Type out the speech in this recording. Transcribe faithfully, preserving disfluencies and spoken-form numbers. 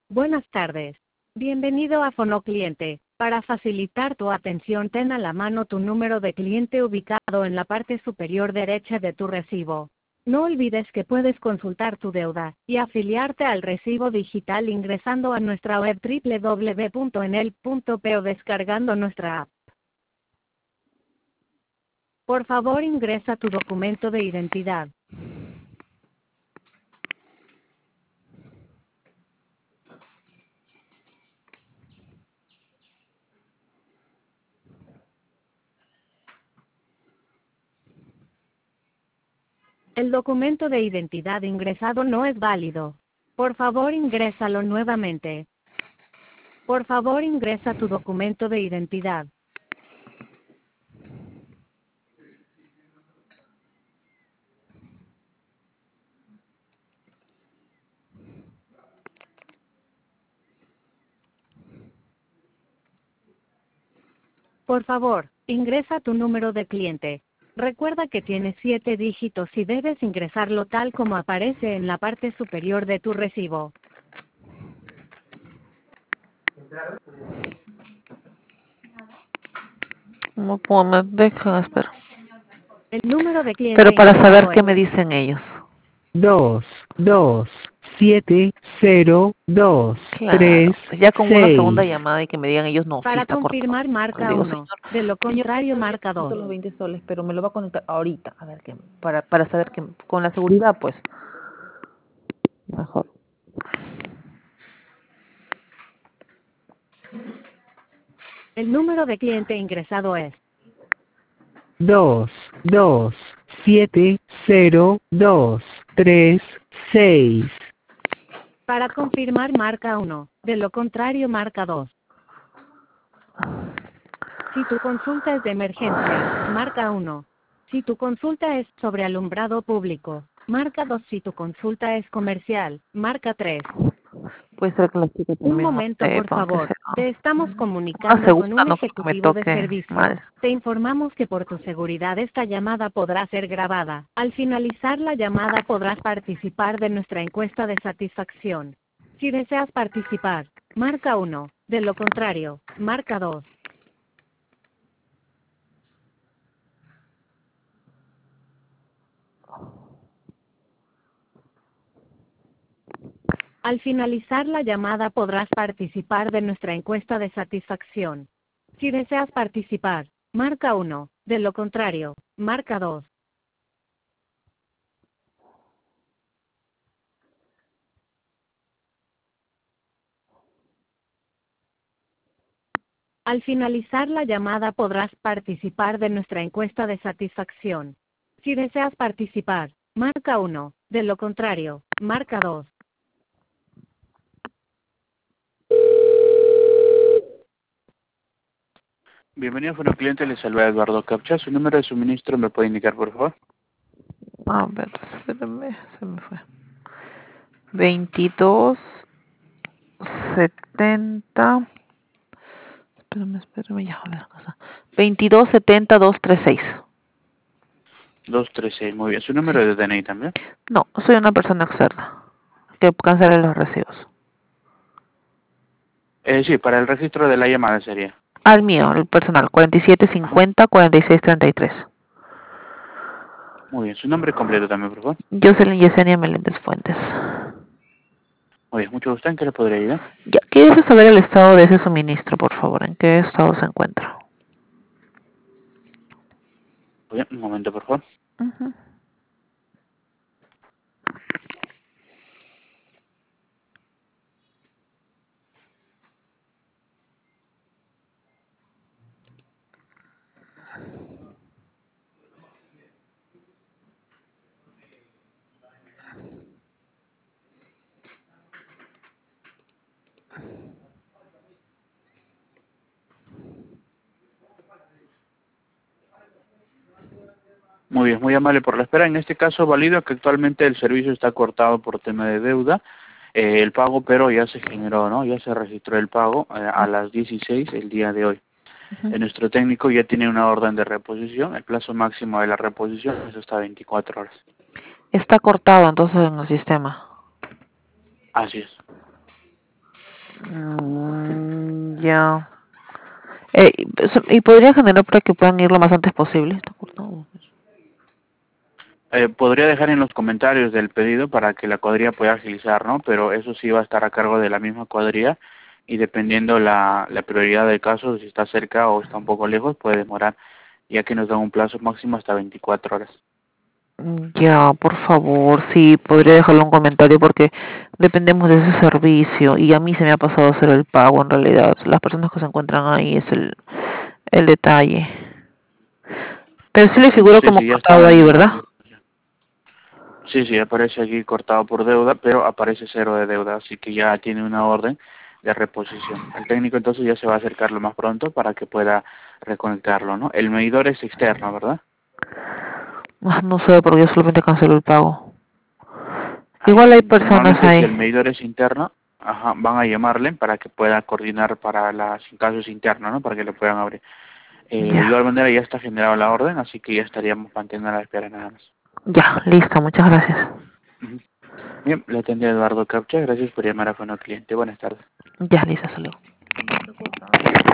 Buenas tardes. Bienvenido a Fonocliente. Para facilitar tu atención, ten a la mano tu número de cliente ubicado en la parte superior derecha de tu recibo. No olvides que puedes consultar tu deuda y afiliarte al recibo digital ingresando a nuestra web doble u doble u doble u punto enel punto pe o descargando nuestra app. Por favor, ingresa tu documento de identidad. El documento de identidad ingresado no es válido. Por favor, ingrésalo nuevamente. Por favor, ingresa tu documento de identidad. Por favor, ingresa tu número de cliente. Recuerda que tiene siete dígitos y debes ingresarlo tal como aparece en la parte superior de tu recibo. No puedo, me dejan, espera. El número de cliente Pero para saber ingresado qué es me dicen ellos. dos, dos, siete, cero, dos, Claro, tres, pues ya con una segunda seis. llamada y que me digan ellos, no, sí para está cortado. confirmar Le marca digo, uno. señor, De lo señor, contrario yo marca necesito dos. los veinte soles, pero me lo va a conectar ahorita, a ver qué, para, para saber que con la seguridad, pues, mejor. El número de cliente ingresado es dos, dos, siete, cero, dos, tres, seis. para confirmar marca uno. De lo contrario marca dos. Si tu consulta es de emergencia, marca uno. Si tu consulta es sobre alumbrado público, marca dos. Si tu consulta es comercial, marca tres. Puede ser que la chica Un también no momento, por sepa, aunque favor. sea. Te estamos Una comunicando con segunda un no creo que me ejecutivo de toque servicio. mal. Te informamos que por tu seguridad esta llamada podrá ser grabada. Al finalizar la llamada podrás participar de nuestra encuesta de satisfacción. Si deseas participar, marca uno. De lo contrario, marca dos. Al finalizar la llamada podrás participar de nuestra encuesta de satisfacción. Si deseas participar, marca uno. De lo contrario, marca dos. Al finalizar la llamada podrás participar de nuestra encuesta de satisfacción. Si deseas participar, marca uno. De lo contrario, marca dos. Bienvenido a Fonocliente, le saluda Eduardo Capcha. ¿Su número de suministro me puede indicar, por favor? A ver, espérame, se me fue. veintidós, setenta. Espérame, espérame, ya, a ver, cosa. veintidós, setenta, doscientos treinta y seis. doscientos treinta y seis, muy bien. ¿Su Sí. número de D N I también? No, soy una persona externa que cancele los recibos. Eh, sí, para el registro de la llamada sería. Al mío, el personal, cuarenta y siete cincuenta, cuarenta y seis treinta y tres. Muy bien. ¿Su nombre completo también, por favor? Jocelyn Yesenia Meléndez Fuentes. Muy bien, mucho gusto. ¿En qué le podría ayudar? Ya, quiero saber el estado de ese suministro, por favor. ¿En qué estado se encuentra? Muy bien, un momento, por favor. Uh-huh. Muy bien, muy amable por la espera. En este caso, valido que actualmente el servicio está cortado por tema de deuda. Eh, el pago, pero ya se generó, ¿no? Ya se registró el pago eh, a las dieciséis el día de hoy. Uh-huh. Eh, nuestro técnico ya tiene una orden de reposición. El plazo máximo de la reposición es hasta veinticuatro horas. Está cortado entonces en el sistema. Así es. Mm, ya. Eh, y so- ¿y podría generar para que puedan ir lo más antes posible? Está cortado. Eh, podría dejar en los comentarios del pedido para que la cuadrilla pueda agilizar, ¿no? Pero eso sí va a estar a cargo de la misma cuadrilla y dependiendo la, la prioridad del caso, si está cerca o está un poco lejos, puede demorar, ya que nos dan un plazo máximo hasta veinticuatro horas. Mm, Ya, por favor, sí, podría dejarle un comentario porque dependemos de ese servicio y a mí se me ha pasado a hacer el pago en realidad. Las personas que se encuentran ahí es el, el detalle. Pero sí le figura Sí, como sí, ya cortado está ahí, en ¿verdad? la... Sí, sí, aparece aquí cortado por deuda, pero aparece cero de deuda, así que ya tiene una orden de reposición. El técnico entonces ya se va a acercar lo más pronto para que pueda reconectarlo, ¿no? El medidor es externo, ¿verdad? Ah, No sé, porque yo solamente cancelo el pago. Ah, Igual ya. hay personas Normalmente si el ahí. medidor es interno, ajá, van a llamarle para que pueda coordinar para las casos internos, ¿no? Para que lo puedan abrir. Eh, de igual Ya, manera ya está generada la orden, así que ya estaríamos manteniendo la espera nada más. ya, listo, muchas gracias. Ujú. Bien, le atendí a Eduardo Capcha, gracias por llamar a Fono Cliente. Buenas tardes. Ya, listo, salud.